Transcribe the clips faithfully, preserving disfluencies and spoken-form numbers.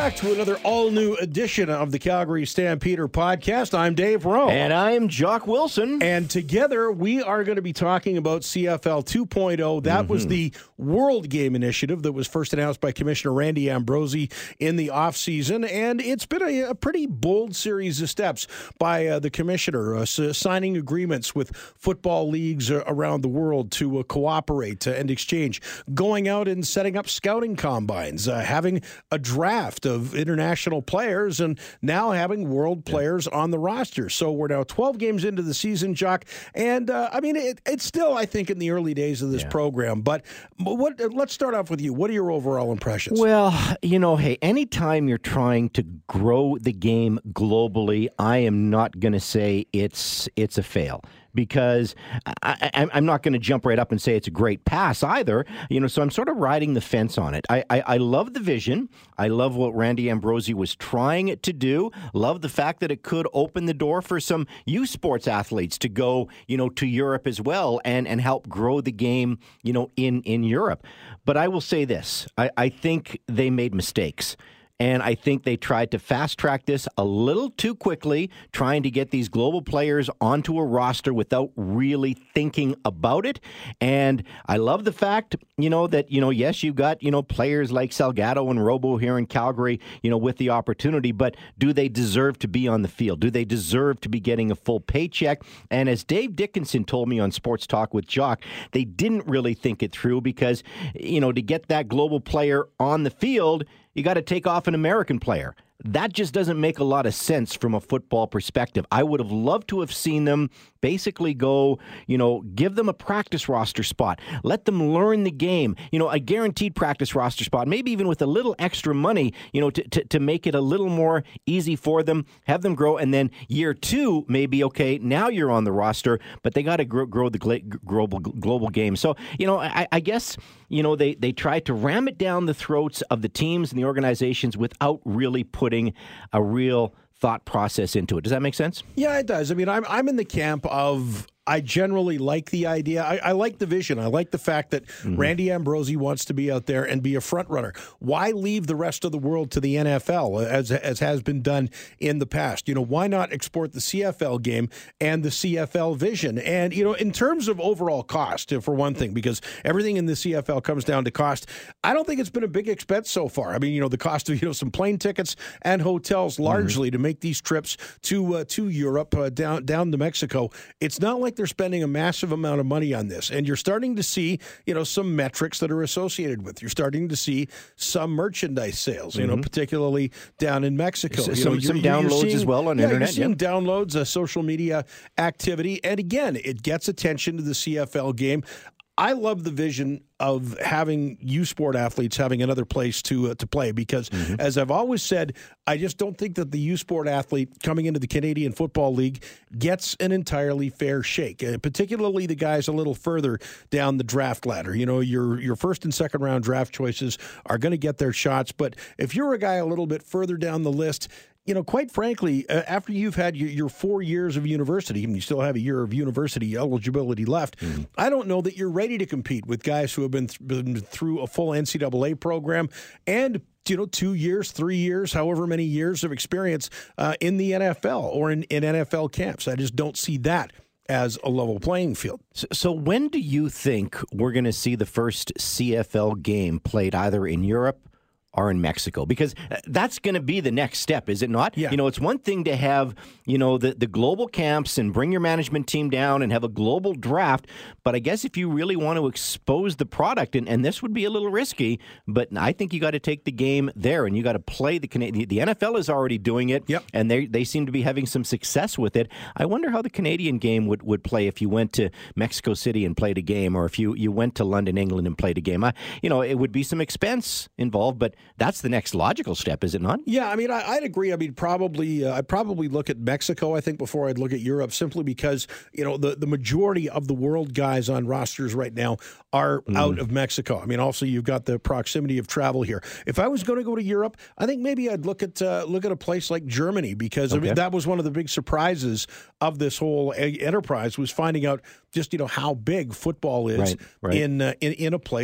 back to another all-new edition of the Calgary Stampeder podcast. I'm Dave Rowe. And I'm Jock Wilson. And together we are going to be talking about C F L two point oh. That mm-hmm. was the World Game Initiative that was first announced by Commissioner Randy Ambrosie in the offseason. And it's been a, a pretty bold series of steps by uh, the commissioner, uh, signing agreements with football leagues uh, around the world to uh, cooperate uh, and exchange, going out and setting up scouting combines, uh, having a draft of international players, and now having world players yeah. on the roster. So we're now twelve games into the season, Jock, and uh, I mean, it, it's still, I think, in the early days of this yeah. program. But what? Let's start off with you. What are your overall impressions? Well, you know, hey, anytime you're trying to grow the game globally, I am not going to say it's it's a fail. Because I, I, I'm not going to jump right up and say it's a great pass either, you know. So I'm sort of riding the fence on it. I, I, I love the vision. I love what Randy Ambrosie was trying to do. Love the fact that it could open the door for some youth sports athletes to go, you know, to Europe as well and, and help grow the game, you know, in, in Europe. But I will say this: I, I think they made mistakes. And I think they tried to fast-track this a little too quickly, trying to get these global players onto a roster without really thinking about it. And I love the fact, you know, that, you know, yes, you've got, you know, players like Salgado and Robo here in Calgary, you know, with the opportunity, but do they deserve to be on the field? Do they deserve to be getting a full paycheck? And as Dave Dickinson told me on Sports Talk with Jock, they didn't really think it through because, you know, to get that global player on the field, you got to take off an American player. That just doesn't make a lot of sense from a football perspective. I would have loved to have seen them basically go, you know, give them a practice roster spot. Let them learn the game. You know, a guaranteed practice roster spot, maybe even with a little extra money, you know, to, to, to make it a little more easy for them, have them grow. And then year two, maybe, okay, now you're on the roster, but they got to grow, grow the global, global game. So, you know, I, I guess, you know, they, they tried to ram it down the throats of the teams and the organizations without really putting a real thought process into it. Does that make sense? Yeah, it does. I mean, I'm I'm in the camp of I generally like the idea. I, I like the vision. I like the fact that mm-hmm. Randy Ambrosie wants to be out there and be a front runner. Why leave the rest of the world to the N F L as as has been done in the past? You know, why not export the C F L game and the C F L vision? And, you know, in terms of overall cost, for one thing, because everything in the C F L comes down to cost, I don't think it's been a big expense so far. I mean, you know, the cost of, you know, some plane tickets and hotels largely mm-hmm. to make these trips to uh, to Europe, uh, down down to Mexico. It's not like they're spending a massive amount of money on this, and you're starting to see, you know, some metrics that are associated with. You're starting to see some merchandise sales, you mm-hmm. know, particularly down in Mexico. S- you some know, some you're, downloads you're seeing, as well on yeah, internet. You're seeing yeah. downloads, uh, social media activity, and again, it gets attention to the C F L game. I love the vision of having U Sport athletes having another place to uh, to play because, mm-hmm. as I've always said, I just don't think that the U Sport athlete coming into the Canadian Football League gets an entirely fair shake, uh, particularly the guys a little further down the draft ladder. You know, your your first and second round draft choices are going to get their shots, but if you're a guy a little bit further down the list, you know, quite frankly, uh, after you've had your, your four years of university, and you still have a year of university eligibility left, mm-hmm. I don't know that you're ready to compete with guys who have been, th- been through a full N C double A program and, you know, two years, three years, however many years of experience uh, in the N F L or in, in N F L camps. I just don't see that as a level playing field. So, so when do you think we're going to see the first C F L game played either in Europe are in Mexico? Because that's going to be the next step, is it not? Yeah. You know, it's one thing to have, you know, the, the global camps and bring your management team down and have a global draft, but I guess if you really want to expose the product, and, and this would be a little risky, but I think you got to take the game there and you got to play the Canadian. The N F L is already doing it, yep. and they they seem to be having some success with it. I wonder how the Canadian game would, would play if you went to Mexico City and played a game, or if you, you went to London, England and played a game. I, you know, it would be some expense involved, but that's the next logical step, is it not? Yeah, I mean, I, I'd agree. I mean, probably, uh, I'd probably look at Mexico, I think, before I'd look at Europe, simply because, you know, the, the majority of the world guys on rosters right now are mm. out of Mexico. I mean, also, you've got the proximity of travel here. If I was going to go to Europe, I think maybe I'd look at uh, look at a place like Germany, because okay. I mean, that was one of the big surprises of this whole enterprise, was finding out just, you know, how big football is right, right. in, uh, in in a place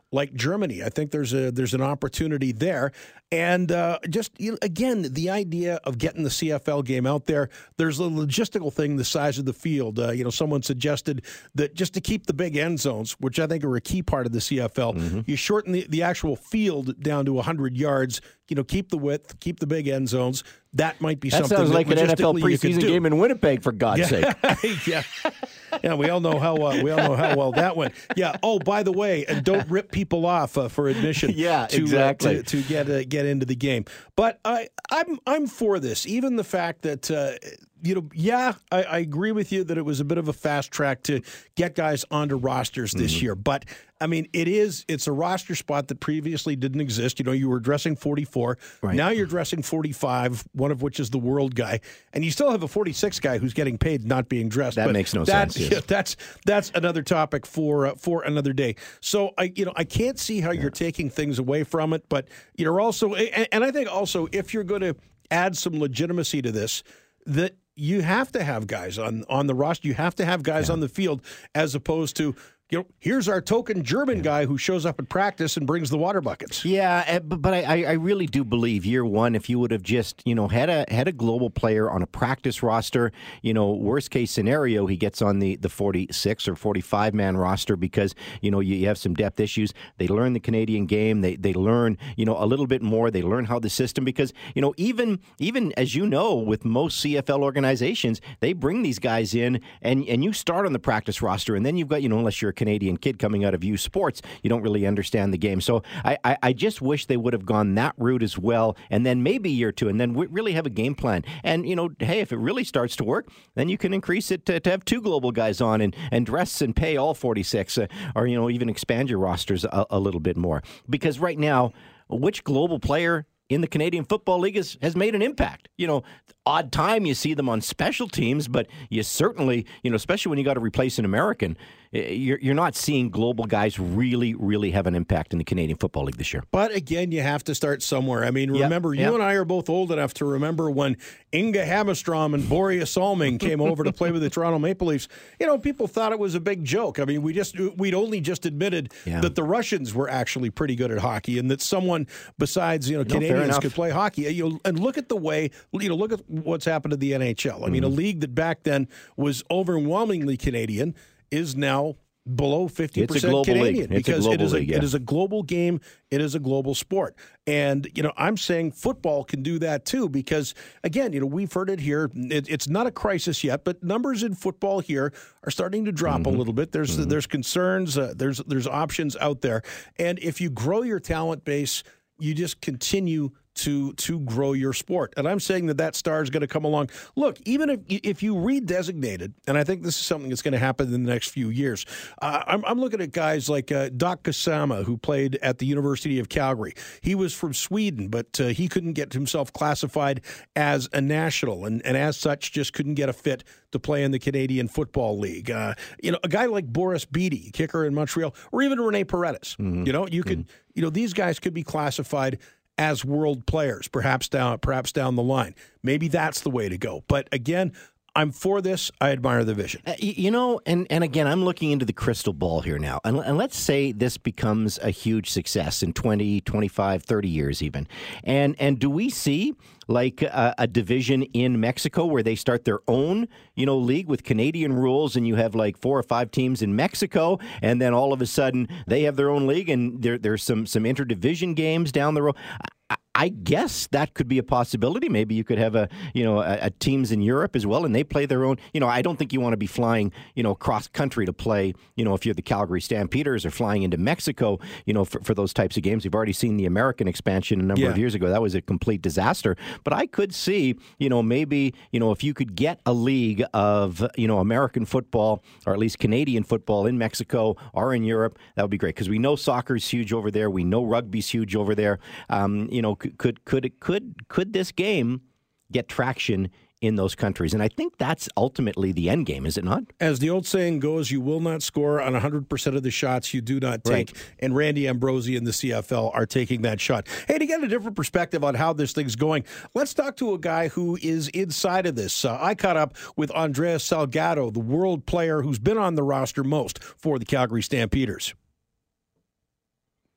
like Germany. I think there's a there's an opportunity there. And uh, just, you know, again, the idea of getting the C F L game out there, there's a logistical thing, the size of the field. Uh, you know, someone suggested that just to keep the big end zones, which I think are a key part of the C F L, mm-hmm. you shorten the, the actual field down to one hundred yards, you know, keep the width, keep the big end zones. That might be that something sounds that like an N F L preseason do. game in Winnipeg, for God's yeah. sake. yeah. Yeah, we all know how uh, we all know how well that went. Yeah. Oh, by the way, and don't rip people off uh, for admission. yeah, to, exactly. Uh, to, to get uh, get into the game. But I, I'm I'm for this. Even the fact that uh, you know, yeah, I, I agree with you that it was a bit of a fast track to get guys onto rosters this mm-hmm. year. But I mean, it is it's a roster spot that previously didn't exist. You know, you were dressing forty-four. Right. Now you're dressing forty-five. One of which is the world guy, and you still have a forty-six guy who's getting paid not being dressed. That but makes no that, sense. Yes. Yeah, that's that's another topic for uh, for another day. So I you know I can't see how yeah. you're taking things away from it, but you're also and, and I think also if you're going to add some legitimacy to this, that you have to have guys on on the roster. You have to have guys yeah. on the field as opposed to, you know, here's our token German yeah. guy who shows up at practice and brings the water buckets. Yeah, but, but I, I really do believe year one, if you would have just, you know, had a had a global player on a practice roster, you know, worst case scenario, he gets on the, the forty-six or forty-five man roster because, you know, you, you have some depth issues. They learn the Canadian game. They they learn, you know, a little bit more. They learn how the system, because, you know, even even as you know, with most C F L organizations, they bring these guys in and, and you start on the practice roster, and then you've got, you know, unless you're a Canadian kid coming out of U Sports, you don't really understand the game. So I, I, I just wish they would have gone that route as well, and then maybe year two, and then we really have a game plan. And, you know, hey, if it really starts to work, then you can increase it to, to have two global guys on and, and dress and pay all forty-six, uh, or, you know, even expand your rosters a, a little bit more. Because right now, which global player in the Canadian Football League has, has made an impact? You know, odd time you see them on special teams, but you certainly, you know, especially when you got to replace an American, you're, you're not seeing global guys really, really have an impact in the Canadian Football League this year. But again, you have to start somewhere. I mean, remember, yep, yep. you and I are both old enough to remember when Inga Hammerstrom and Boreas Salming came over to play with the Toronto Maple Leafs. You know, people thought it was a big joke. I mean, we just, we'd only just admitted yeah. that the Russians were actually pretty good at hockey, and that someone besides, you know, no, Canadians could play hockey. You know, and look at the way, you know, look at what's happened to the N H L. I mean, mm-hmm. a league that back then was overwhelmingly Canadian is now below fifty percent Canadian, because it is a, league, yeah. it is a global game. It is a global sport. And, you know, I'm saying football can do that too, because, again, you know, we've heard it here. It, it's not a crisis yet, but numbers in football here are starting to drop mm-hmm. a little bit. There's mm-hmm. there's concerns. Uh, there's there's options out there. And if you grow your talent base, you just continue to to grow your sport. And I'm saying that that star is going to come along. Look, even if if you redesignated, and I think this is something that's going to happen in the next few years, uh, I'm, I'm looking at guys like uh, Doc Kusama, who played at the University of Calgary. He was from Sweden, but uh, he couldn't get himself classified as a national, and, and as such, just couldn't get a fit to play in the Canadian Football League. Uh, you know, a guy like Boris Bede, kicker in Montreal, or even Rene Paredes. Mm-hmm. You know, you could, mm-hmm. you know, these guys could be classified as world players, perhaps down, perhaps down the line. Maybe that's the way to go. But again, I'm for this. I admire the vision. Uh, you know, and, and again, I'm looking into the crystal ball here now. And, and let's say this becomes a huge success in twenty, twenty-five, thirty years even. And and do we see like a, a division in Mexico where they start their own, you know, league with Canadian rules, and you have like four or five teams in Mexico, and then all of a sudden they have their own league, and there, there's some some interdivision games down the road. I, I guess that could be a possibility. Maybe you could have a, you know, a, a teams in Europe as well, and they play their own. You know, I don't think you want to be flying, you know, cross country to play. You know, if you're the Calgary Stampeders or flying into Mexico, you know, for, for those types of games. We've already seen the American expansion a number yeah. of years ago. That was a complete disaster. But I could see, you know, maybe, you know, if you could get a league of, you know, American football or at least Canadian football in Mexico or in Europe, that would be great, because we know soccer's huge over there. We know rugby's huge over there. Um, you know, could could could could this game get traction in those countries? And I think that's ultimately the end game, is it not? As the old saying goes, you will not score on one hundred percent of the shots you do not take. Right. And Randy Ambrosie and the C F L are taking that shot. Hey, to get a different perspective on how this thing's going, let's talk to a guy who is inside of this. Uh, I caught up with Andreas Salgado, the world player who's been on the roster most for the Calgary Stampeders.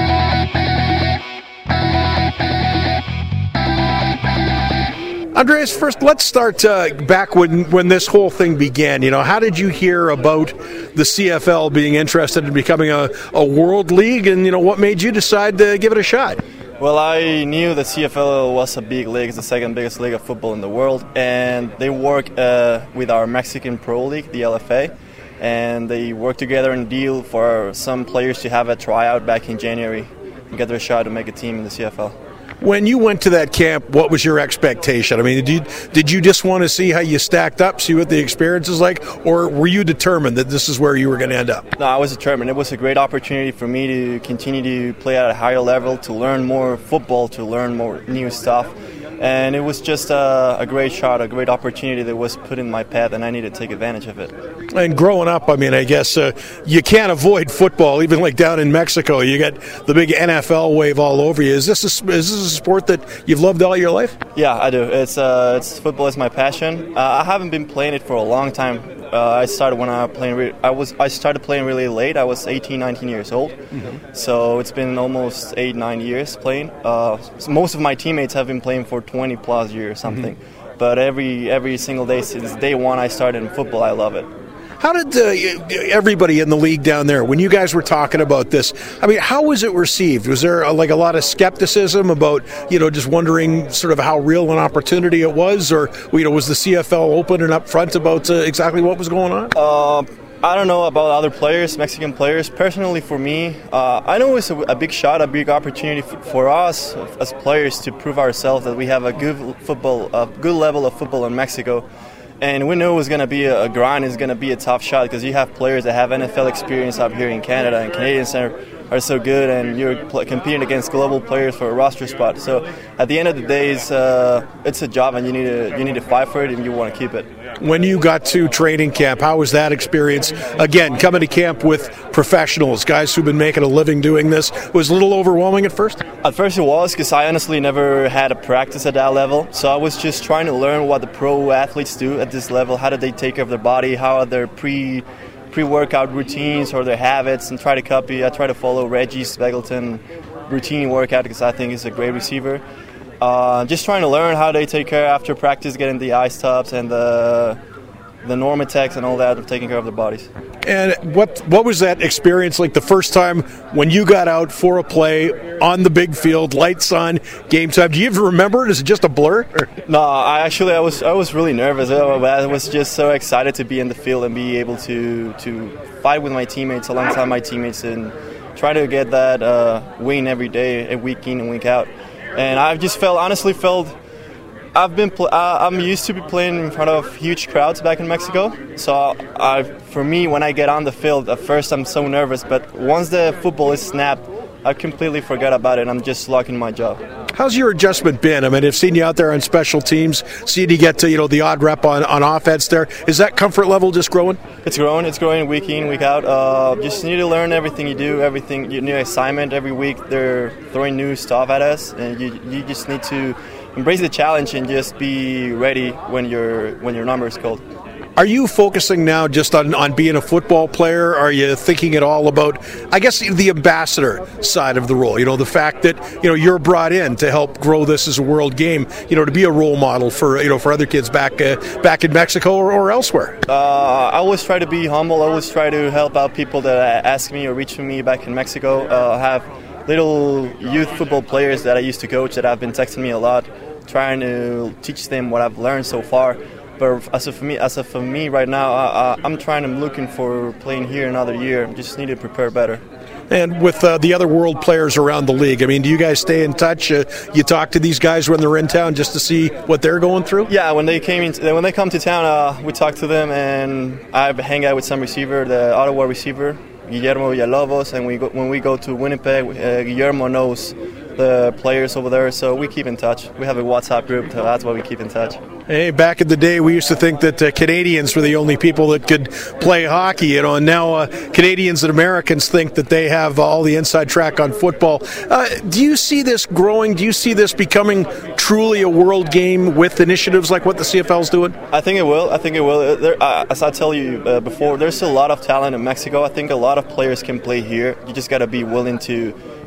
Andreas, first, let's start uh, back when, when this whole thing began. You know, how did you hear about the C F L being interested in becoming a, a world league, and, you know, what made you decide to give it a shot? Well, I knew the C F L was a big league. It's the second biggest league of football in the world, and they work uh, with our Mexican Pro League, the L F A, and they work together in a deal for some players to have a tryout back in January and get their shot to make a team in the C F L. When you went to that camp, what was your expectation? I mean, did you, did you just want to see how you stacked up, see what the experience is like, or were you determined that this is where you were going to end up? No, I was determined. It was a great opportunity for me to continue to play at a higher level, to learn more football, to learn more new stuff. And it was just a, a great shot, a great opportunity that was put in my path, and I needed to take advantage of it. And growing up, I mean, I guess uh, you can't avoid football. Even like down in Mexico, you get the big N F L wave all over you. Is this a, is this a sport that you've loved all your life? Yeah, I do. It's uh, it's football is my passion. Uh, I haven't been playing it for a long time. Uh, I started when I was playing. Re- I was I started playing really late. I was eighteen, nineteen years old. Mm-hmm. So it's been almost eight, nine years playing. Uh, so most of my teammates have been playing for twenty plus years, something. Mm-hmm. But every every single day since day one I started in football, I love it. How did uh, everybody in the league down there, when you guys were talking about this, I mean, how was it received? Was there a, like a lot of skepticism about, you know, just wondering sort of how real an opportunity it was, or, you know, was the C F L open and upfront about uh, exactly what was going on? Uh, I don't know about other players, Mexican players. Personally, for me, uh, I know it's a, a big shot, a big opportunity for, for us as players to prove ourselves that we have a good football, a good level of football in Mexico. And we knew it was going to be a, a grind, it's going to be a tough shot, because you have players that have N F L experience up here in Canada, and Canadians are, are so good, and you're pl- competing against global players for a roster spot. So at the end of the day, it's, uh, it's a job, and you need to you need to fight for it, and you want to keep it. When you got to training camp, how was that experience? Again, coming to camp with professionals, guys who've been making a living doing this, was a little overwhelming at first? At first it was, because I honestly never had a practice at that level. So I was just trying to learn what the pro athletes do at this level. How do they take care of their body? How are their pre, pre-workout routines or their habits? And try to copy. I try to follow Reggie Speggleton routine workout, because I think he's a great receiver. Uh, just trying to learn how they take care after practice, getting the ice tubs and the the Normatex and all that of taking care of their bodies. And what what was that experience like the first time when you got out for a play on the big field, lights on, game time? Do you even remember it? Is it just a blur? No, I actually I was I was really nervous. I was just so excited to be in the field and be able to to fight with my teammates alongside my teammates and try to get that uh, win every day, week in and week out. And I just felt honestly felt. I've been. Pl- I'm used to be playing in front of huge crowds back in Mexico. So, I, for me, when I get on the field, at first I'm so nervous. But once the football is snapped, I completely forget about it. I'm just locked in my job. How's your adjustment been? I mean, I've seen you out there on special teams, seen you get to, you know, the odd rep on, on offense there. Is that comfort level just growing? It's growing. It's growing week in, week out. Uh, just need to learn everything you do, everything, your new assignment every week. They're throwing new stuff at us, and you you just need to embrace the challenge and just be ready when your when your number is called. Are you focusing now just on, on being a football player? Are you thinking at all about, I guess, the ambassador side of the role? You know, the fact that, you know, you're brought in to help grow this as a world game, you know, to be a role model for, you know, for other kids back uh, back in Mexico or, or elsewhere? Uh, I always try to be humble. I always try to help out people that ask me or reach for me back in Mexico. Uh, I have little youth football players that I used to coach that have been texting me a lot, trying to teach them what I've learned so far. But as of for me, as of for me right now, uh, I'm trying. I'm looking for playing here another year. Just need to prepare better. And with uh, the other world players around the league, I mean, do you guys stay in touch? Uh, you talk to these guys when they're in town just to see what they're going through? Yeah, when they came in, when they come to town, uh, we talk to them, and I hang out with some receiver, the Ottawa receiver, Guillermo Villalobos, and we go, when we go to Winnipeg, uh, Guillermo knows the players over there, so we keep in touch. We have a WhatsApp group, so that's why we keep in touch. Hey, back in the day, we used to think that uh, Canadians were the only people that could play hockey, you know, and now uh, Canadians and Americans think that they have uh, all the inside track on football. Uh, do you see this growing? Do you see this becoming truly a world game with initiatives like what the C F L is doing? I think it will. I think it will. There, uh, as I tell you uh, before, there's a lot of talent in Mexico. I think a lot of players can play here. You just got to be willing to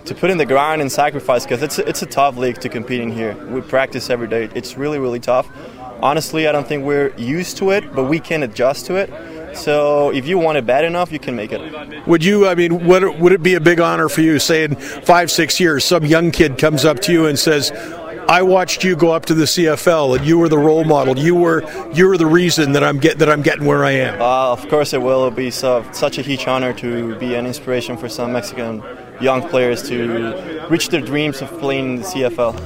to put in the grind and sacrifice, because it's it's a tough league to compete in here. We practice every day. It's really, really tough. Honestly, I don't think we're used to it, but we can adjust to it. So if you want it bad enough, you can make it. Would you, I mean, would it, would it be a big honor for you, say in five, six years, some young kid comes up to you and says, I watched you go up to the C F L and you were the role model. You were you were the reason that I'm get that I'm getting where I am. Uh, of course it will. It'll be so, such a huge honor to be an inspiration for some Mexican young players to reach their dreams of playing in the C F L.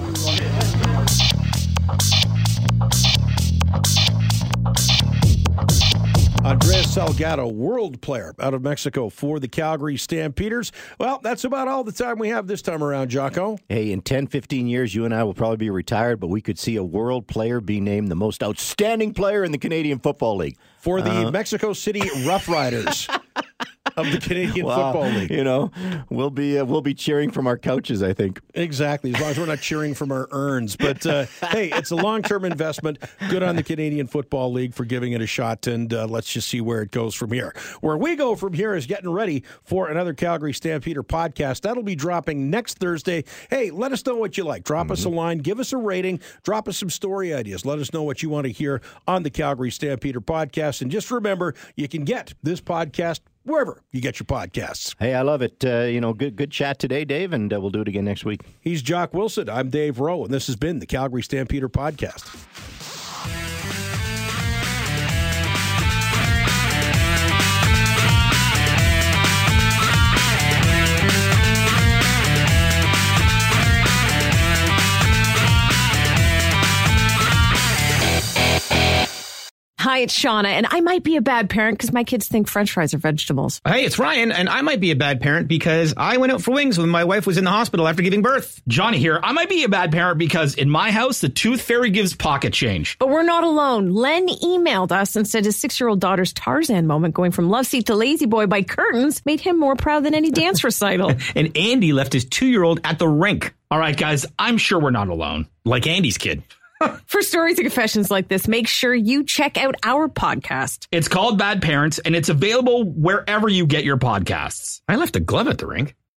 Andres Salgado, world player out of Mexico for the Calgary Stampeders. Well, that's about all the time we have this time around, Jocko. Hey, in ten, fifteen years, you and I will probably be retired, but we could see a world player be named the most outstanding player in the Canadian Football League. For the uh, Mexico City Rough Riders of the Canadian well, Football League. You know, we'll be uh, we'll be cheering from our couches, I think. Exactly, as long as we're not cheering from our urns. But, uh, hey, it's a long-term investment. Good on the Canadian Football League for giving it a shot, and uh, let's just see where it goes from here. Where we go from here is getting ready for another Calgary Stampeder podcast. That'll be dropping next Thursday. Hey, let us know what you like. Drop mm-hmm. us a line. Give us a rating. Drop us some story ideas. Let us know what you want to hear on the Calgary Stampeder podcast. And just remember, you can get this podcast wherever you get your podcasts. Hey, I love it. Uh, you know, good good chat today, Dave, and uh, we'll do it again next week. He's Jock Wilson. I'm Dave Rowe, and this has been the Calgary Stampeder Podcast. Hi, it's Shauna, and I might be a bad parent because my kids think French fries are vegetables. Hey, it's Ryan, and I might be a bad parent because I went out for wings when my wife was in the hospital after giving birth. Johnny here. I might be a bad parent because in my house, the tooth fairy gives pocket change. But we're not alone. Len emailed us and said his six-year-old daughter's Tarzan moment going from love seat to lazy boy by curtains made him more proud than any dance recital. And Andy left his two-year-old at the rink. All right, guys, I'm sure we're not alone. Like Andy's kid. For stories and confessions like this, make sure you check out our podcast. It's called Bad Parents, and it's available wherever you get your podcasts. I left a glove at the rink.